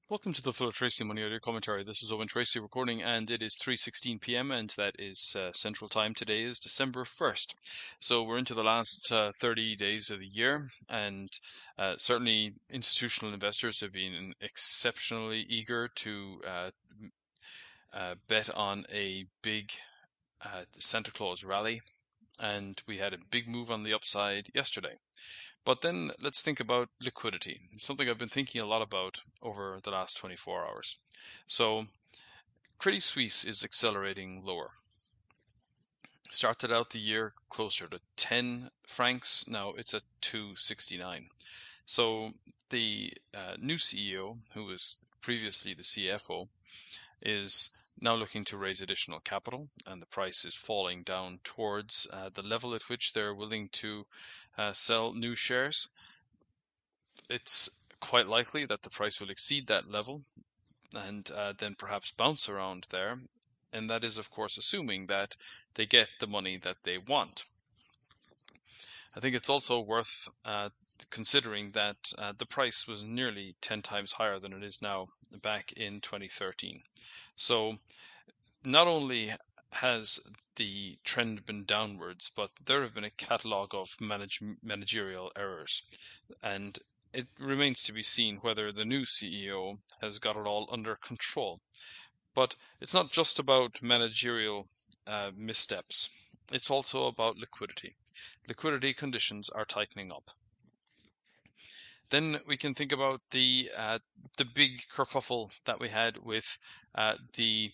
Welcome to the Philip Tracy Money Audio Commentary. This is Owen Tracy recording, and it is 3:16 p.m. and that is Central Time. Today is December 1st. So we're into the last 30 days of the year, and certainly institutional investors have been exceptionally eager to bet on a big Santa Claus rally, and we had a big move on the upside yesterday. But then let's think about liquidity. It's something I've been thinking a lot about over the last 24 hours. So Credit Suisse is accelerating lower. Started out the year closer to 10 francs. Now it's at 269. So the new CEO, who was previously the CFO, is now looking to raise additional capital, and the price is falling down towards the level at which they're willing to sell new shares. It's quite likely that the price will exceed that level and then perhaps bounce around there. And that is, of course, assuming that they get the money that they want. I think it's also worth considering that the price was nearly 10 times higher than it is now back in 2013. So not only has the trend been downwards, but there have been a catalogue of managerial errors. And it remains to be seen whether the new CEO has got it all under control. But it's not just about managerial missteps. It's also about liquidity. Liquidity conditions are tightening up. Then we can think about the big kerfuffle that we had with the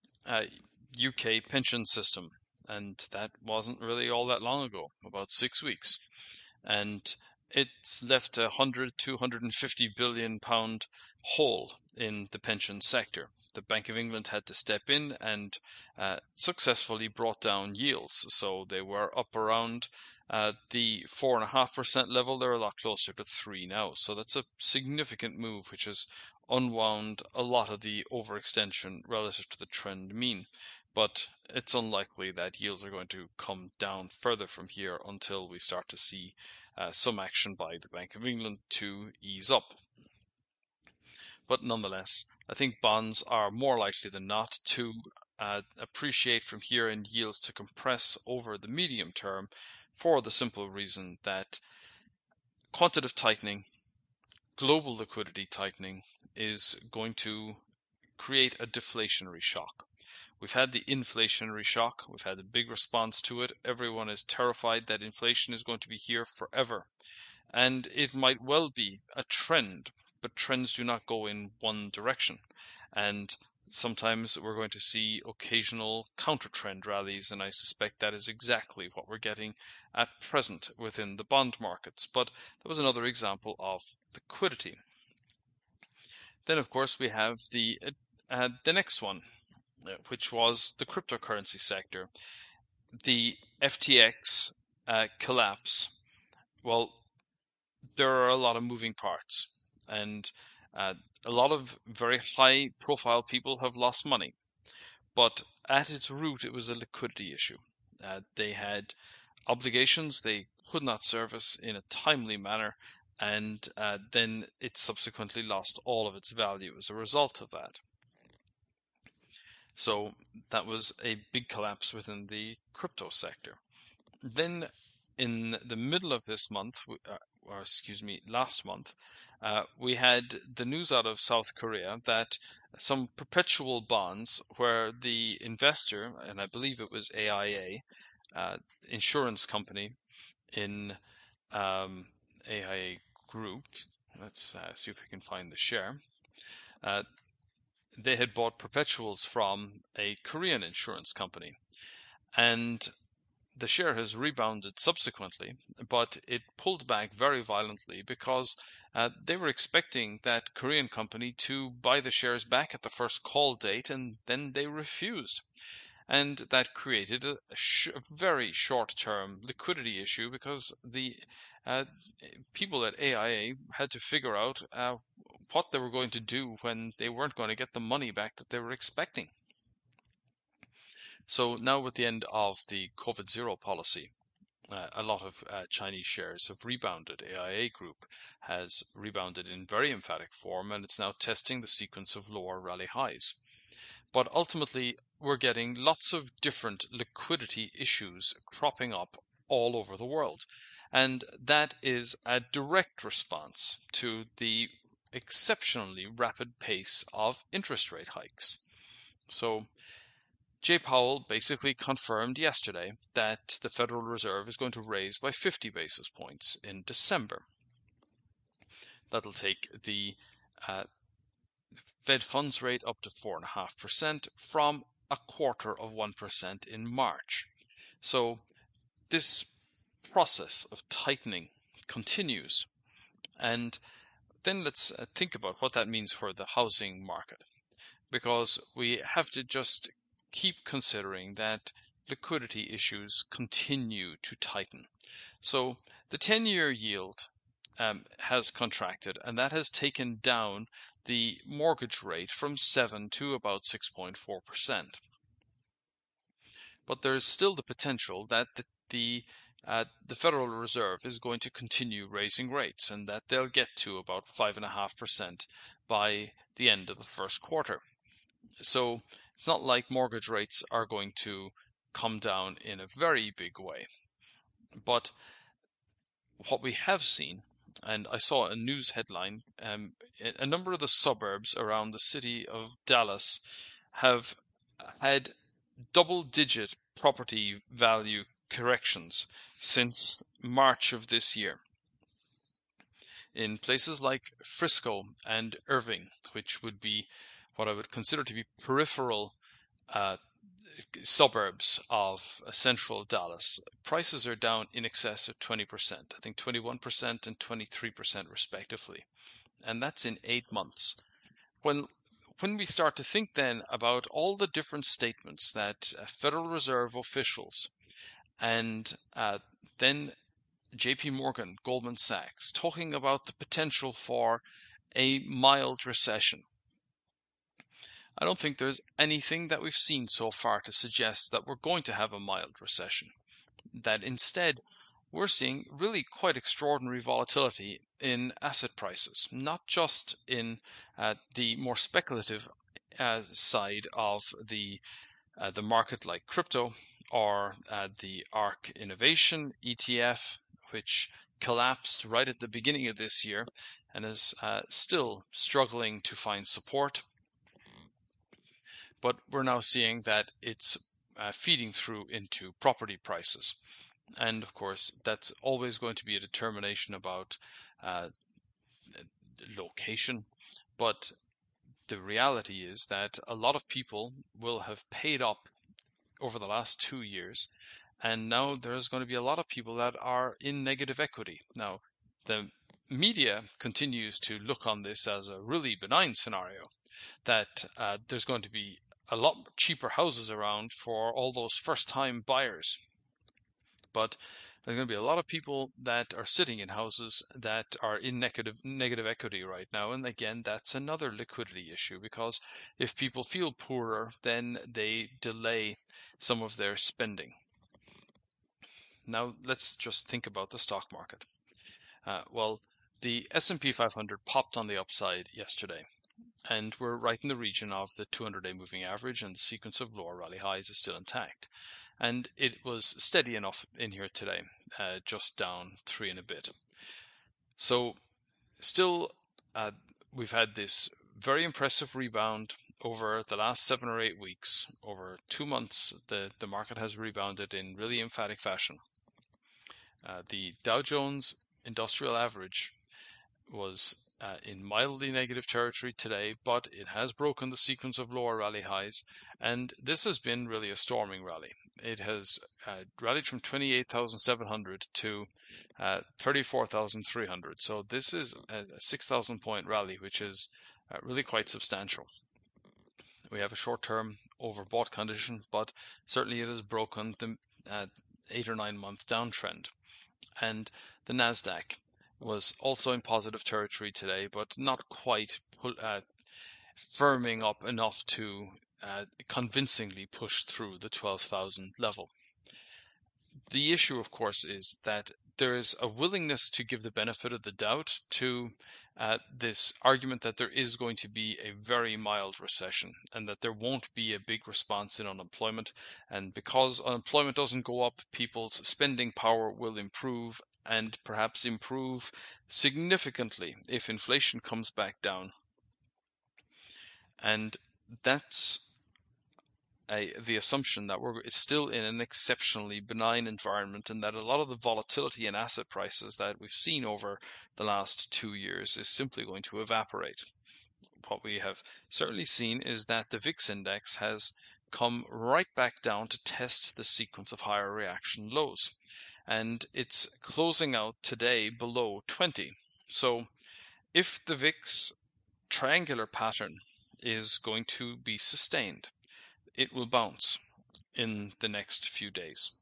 UK pension system, and that wasn't really all that long ago, about 6 weeks. And it's left 250 billion pound hole in the pension sector. The Bank of England had to step in and successfully brought down yields. So they were up around the 4.5% level. They're a lot closer to 3 now. So that's a significant move, which has unwound a lot of the overextension relative to the trend mean. But it's unlikely that yields are going to come down further from here until we start to see some action by the Bank of England to ease up. But nonetheless, I think bonds are more likely than not to appreciate from here and yields to compress over the medium term for the simple reason that quantitative tightening, global liquidity tightening is going to create a deflationary shock. We've had the inflationary shock. We've had a big response to it. Everyone is terrified that inflation is going to be here forever. And it might well be a trend, but trends do not go in one direction. And sometimes we're going to see occasional counter-trend rallies, and I suspect that is exactly what we're getting at present within the bond markets. But that was another example of liquidity. Then, of course, we have the next one, which was the cryptocurrency sector. The FTX collapse. Well, there are a lot of moving parts, and a lot of very high profile people have lost money. But at its root, it was a liquidity issue. They had obligations they could not service in a timely manner, and then it subsequently lost all of its value as a result of that. So that was a big collapse within the crypto sector. Then in the middle of this month, last month, we had the news out of South Korea that some perpetual bonds where the investor, and I believe it was AIA, insurance company in AIA Group, let's see if we can find the share, they had bought perpetuals from a Korean insurance company. And the share has rebounded subsequently, but it pulled back very violently because they were expecting that Korean company to buy the shares back at the first call date, and then they refused. And that created a very short-term liquidity issue because the people at AIA had to figure out what they were going to do when they weren't going to get the money back that they were expecting. So now with the end of the COVID zero policy, A lot of Chinese shares have rebounded. AIA Group has rebounded in very emphatic form, and it's now testing the sequence of lower rally highs. But ultimately, we're getting lots of different liquidity issues cropping up all over the world. And that is a direct response to the exceptionally rapid pace of interest rate hikes. So Jay Powell basically confirmed yesterday that the Federal Reserve is going to raise by 50 basis points in December. That'll take the Fed funds rate up to 4.5% from 0.25% in March. So this process of tightening continues. And then let's think about what that means for the housing market, because we have to just keep considering that liquidity issues continue to tighten. So the 10-year yield has contracted, and that has taken down the mortgage rate from 7 to about 6.4%. But there's still the potential that the Federal Reserve is going to continue raising rates, and that they'll get to about 5.5% by the end of the first quarter. So it's not like mortgage rates are going to come down in a very big way. But what we have seen, and I saw a news headline, a number of the suburbs around the city of Dallas have had double-digit property value corrections since March of this year. In places like Frisco and Irving, which would be what I would consider to be peripheral suburbs of central Dallas, prices are down in excess of 20%. I think 21% and 23% respectively. And that's in 8 months. When we start to think then about all the different statements that Federal Reserve officials and then JP Morgan, Goldman Sachs, talking about the potential for a mild recession, I don't think there's anything that we've seen so far to suggest that we're going to have a mild recession. That instead, we're seeing really quite extraordinary volatility in asset prices, not just in the more speculative side of the market like crypto or the ARK Innovation ETF, which collapsed right at the beginning of this year and is still struggling to find support. But we're now seeing that it's feeding through into property prices. And of course, that's always going to be a determination about location. But the reality is that a lot of people will have paid up over the last 2 years. And now there's going to be a lot of people that are in negative equity. Now, the media continues to look on this as a really benign scenario, that there's going to be a lot cheaper houses around for all those first-time buyers. But there's going to be a lot of people that are sitting in houses that are in negative equity right now. And again, that's another liquidity issue, because if people feel poorer, then they delay some of their spending. Now, let's just think about the stock market. Well, the S&P 500 popped on the upside yesterday, and we're right in the region of the 200-day moving average, and the sequence of lower rally highs is still intact. And it was steady enough in here today, just down 3 and a bit. So still, we've had this very impressive rebound over the last 7 or 8 weeks. Over 2 months, the market has rebounded in really emphatic fashion. The Dow Jones Industrial Average was in mildly negative territory today, but it has broken the sequence of lower rally highs, and this has been really a storming rally. It has rallied from 28,700 to 34,300. So this is a 6,000 point rally, which is really quite substantial. We have a short-term overbought condition, but certainly it has broken the 8 or 9 month downtrend. And the Nasdaq was also in positive territory today, but not quite firming up enough to convincingly push through the 12,000 level. The issue, of course, is that there is a willingness to give the benefit of the doubt to this argument that there is going to be a very mild recession and that there won't be a big response in unemployment. And because unemployment doesn't go up, people's spending power will improve, and perhaps improve significantly if inflation comes back down. And that's the assumption that we're still in an exceptionally benign environment, and that a lot of the volatility in asset prices that we've seen over the last 2 years is simply going to evaporate. What we have certainly seen is that the VIX index has come right back down to test the sequence of higher reaction lows, and it's closing out today below 20. So if the VIX triangular pattern is going to be sustained, it will bounce in the next few days.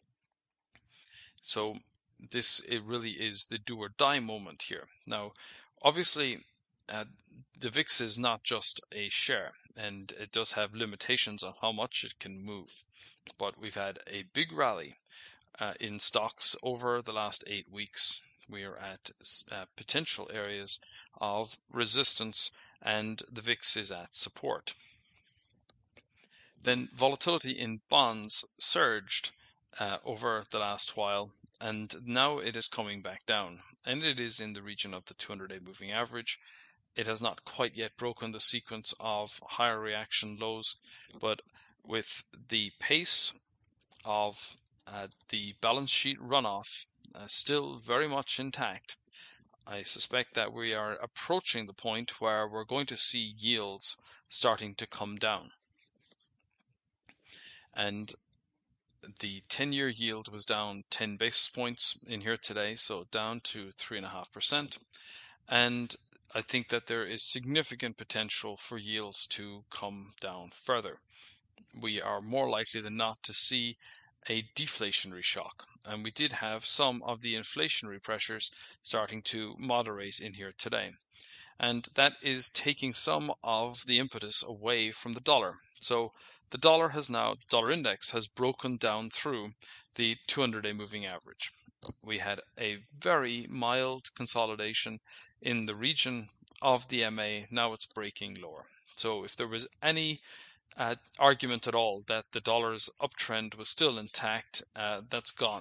So it really is the do or die moment here. Now, obviously, the VIX is not just a share, and it does have limitations on how much it can move. But we've had a big rally in stocks over the last 8 weeks. We are at potential areas of resistance, and the VIX is at support. Then volatility in bonds surged over the last while, and now it is coming back down, and it is in the region of the 200-day moving average. It has not quite yet broken the sequence of higher reaction lows, but with the pace of the balance sheet runoff still very much intact, I suspect that we are approaching the point where we're going to see yields starting to come down. And the 10-year yield was down 10 basis points in here today, so down to 3.5%. And I think that there is significant potential for yields to come down further. We are more likely than not to see a deflationary shock, and we did have some of the inflationary pressures starting to moderate in here today. And that is taking some of the impetus away from the dollar. So the dollar index has broken down through the 200-day moving average. We had a very mild consolidation in the region of the MA. Now it's breaking lower. So if there was any argument at all that the dollar's uptrend was still intact, that's gone.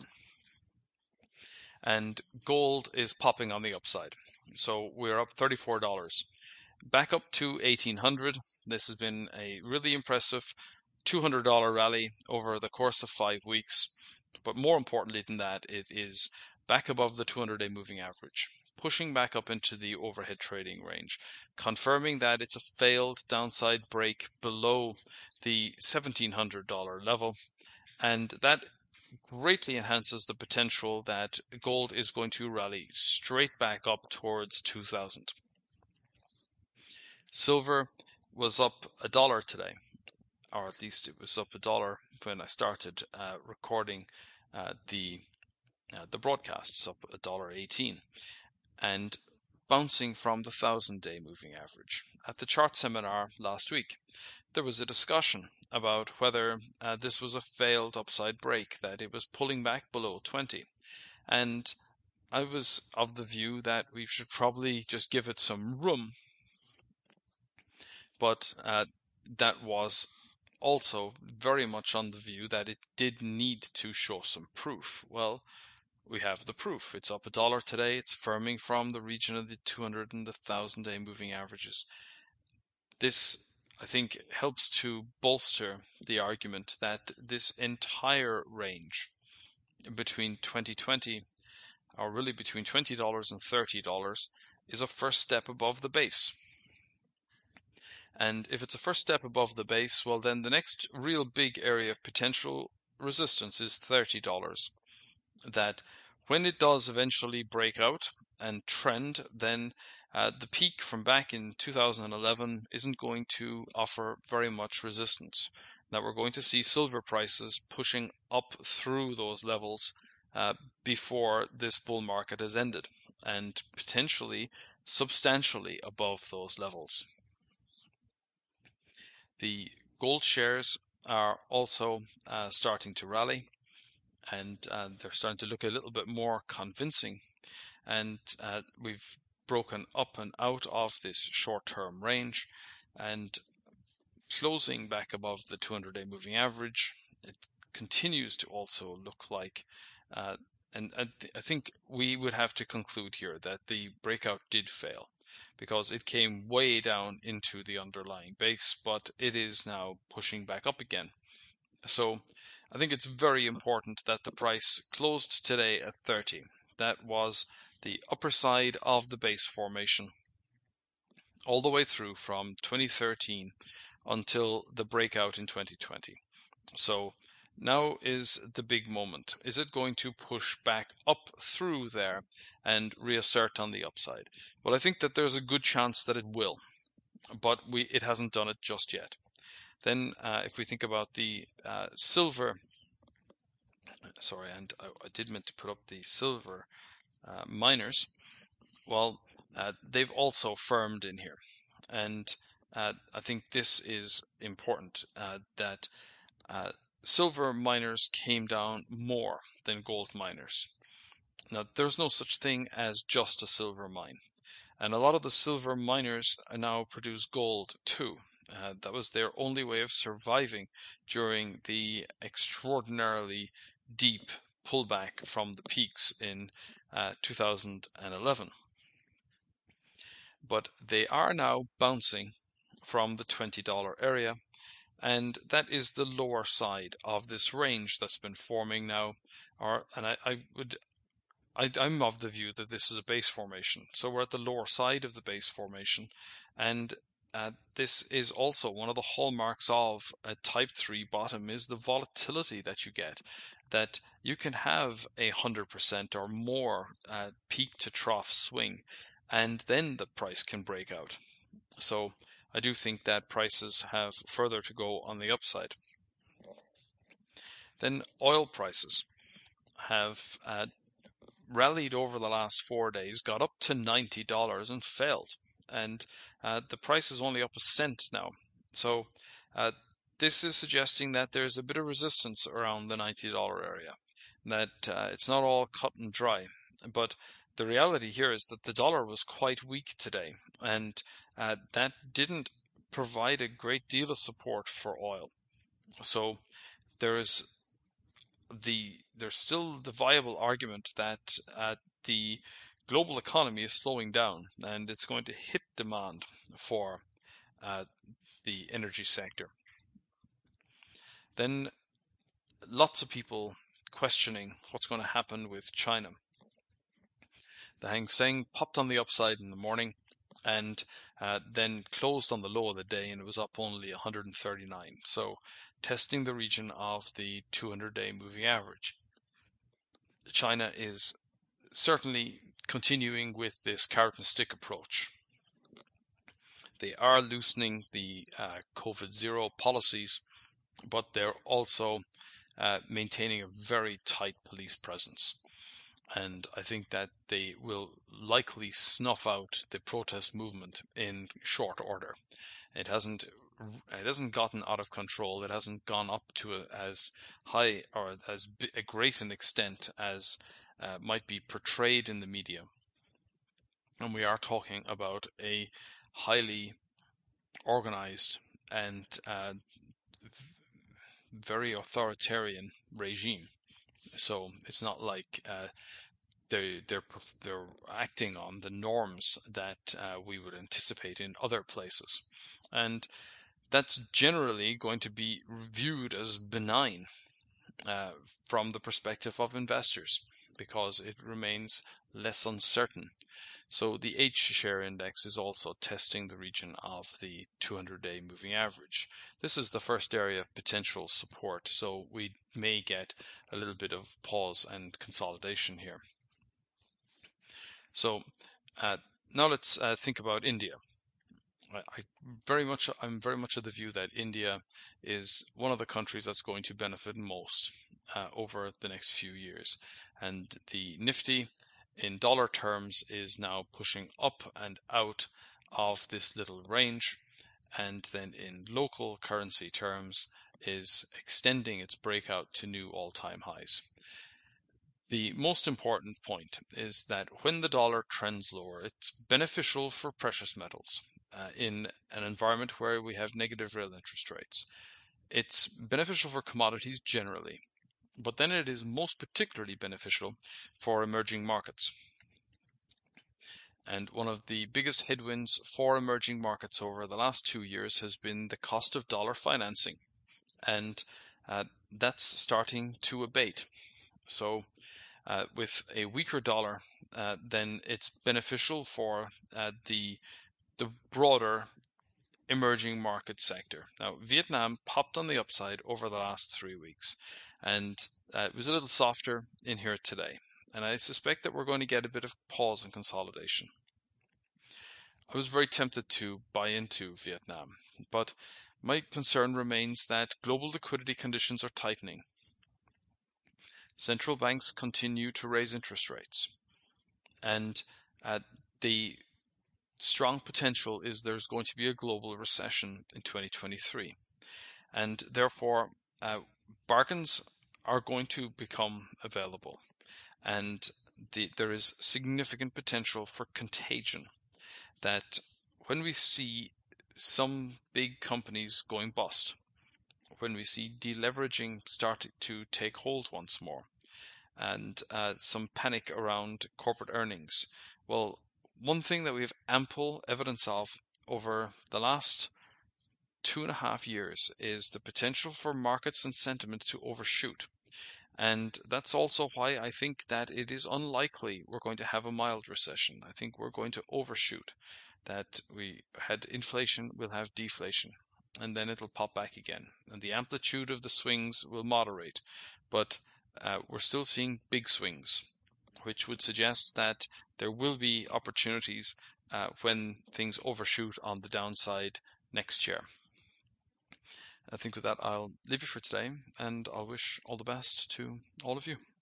And gold is popping on the upside. So we're up $34. Back up to 1800. This has been a really impressive $200 rally over the course of 5 weeks. But more importantly than that, it is back above the 200-day moving average, pushing back up into the overhead trading range, confirming that it's a failed downside break below the $1,700 level. And that greatly enhances the potential that gold is going to rally straight back up towards 2000. Silver was up $1 today, or at least it was up $1 when I started recording the broadcast. It's up $1.18, and bouncing from the 1000-day moving average. At the chart seminar last week, there was a discussion about whether this was a failed upside break, that it was pulling back below 20. And I was of the view that we should probably just give it some room. But that was also very much on the view that it did need to show some proof. Well, we have the proof. It's up $1 today. It's firming from the region of the 200 and the 1000-day moving averages. This, I think, helps to bolster the argument that this entire range between 2020, or really between $20 and $30, is a first step above the base. And if it's a first step above the base, well, then the next real big area of potential resistance is $30. That when it does eventually break out and trend, then the peak from back in 2011 isn't going to offer very much resistance. That we're going to see silver prices pushing up through those levels before this bull market has ended, and potentially substantially above those levels. The gold shares are also starting to rally, and they're starting to look a little bit more convincing. And we've broken up and out of this short-term range and closing back above the 200-day moving average. It continues to also look like, and I think we would have to conclude here that the breakout did fail because it came way down into the underlying base, but it is now pushing back up again. So I think it's very important that the price closed today at 30. That was the upper side of the base formation all the way through from 2013 until the breakout in 2020. So now is the big moment. Is it going to push back up through there and reassert on the upside? Well, I think that there's a good chance that it will, but it hasn't done it just yet. Then if we think about the silver, sorry, and I did meant to put up the silver miners. Well, they've also firmed in here. And I think this is important, that silver miners came down more than gold miners. Now, there's no such thing as just a silver mine. And a lot of the silver miners now produce gold too. That was their only way of surviving during the extraordinarily deep pullback from the peaks in 2011. But they are now bouncing from the $20 area, and that is the lower side of this range that's been forming now. I'm of the view that this is a base formation. So we're at the lower side of the base formation, and this is also one of the hallmarks of a type 3 bottom is the volatility that you get, that you can have 100% or more peak to trough swing, and then the price can break out. So I do think that prices have further to go on the upside. Then oil prices have rallied over the last 4 days, got up to $90 and failed. And the price is only up a cent now. So this is suggesting that there's a bit of resistance around the $90 area, that it's not all cut and dry. But the reality here is that the dollar was quite weak today, and that didn't provide a great deal of support for oil. So there's still the viable argument that the global economy is slowing down and it's going to hit demand for the energy sector. Then lots of people questioning what's going to happen with China. The Hang Seng popped on the upside in the morning and then closed on the low of the day, and it was up only 139. So testing the region of the 200-day moving average. China is certainly continuing with this carrot and stick approach. They are loosening the COVID-0 policies, but they're also maintaining a very tight police presence. And I think that they will likely snuff out the protest movement in short order. It hasn't gotten out of control. It hasn't gone up to as high or as a great an extent as might be portrayed in the media. And we are talking about a highly organized and very authoritarian regime. So it's not like they're acting on the norms that we would anticipate in other places, and that's generally going to be viewed as benign from the perspective of investors because it remains less uncertain. So the H-share index is also testing the region of the 200-day moving average. This is the first area of potential support, so we may get a little bit of pause and consolidation here. So now let's think about India. I'm very much of the view that India is one of the countries that's going to benefit most over the next few years, and the Nifty in dollar terms is now pushing up and out of this little range, and then in local currency terms is extending its breakout to new all-time highs. The most important point is that when the dollar trends lower, it's beneficial for precious metals in an environment where we have negative real interest rates. It's beneficial for commodities generally, but then it is most particularly beneficial for emerging markets. And one of the biggest headwinds for emerging markets over the last 2 years has been the cost of dollar financing. And that's starting to abate. So with a weaker dollar, then it's beneficial for the broader emerging market sector. Now, Vietnam popped on the upside over the last 3 weeks, and it was a little softer in here today. And I suspect that we're going to get a bit of pause and consolidation. I was very tempted to buy into Vietnam, but my concern remains that global liquidity conditions are tightening. Central banks continue to raise interest rates, and the strong potential is there's going to be a global recession in 2023, and therefore bargains are going to become available, and there is significant potential for contagion, that when we see some big companies going bust, when we see deleveraging start to take hold once more, and some panic around corporate earnings, well, one thing that we have ample evidence of over the last 2.5 years is the potential for markets and sentiment to overshoot. And that's also why I think that it is unlikely we're going to have a mild recession. I think we're going to overshoot. That we had inflation, we'll have deflation, and then it'll pop back again. And the amplitude of the swings will moderate. But we're still seeing big swings, which would suggest that there will be opportunities when things overshoot on the downside next year. I think with that, I'll leave you for today, and I'll wish all the best to all of you.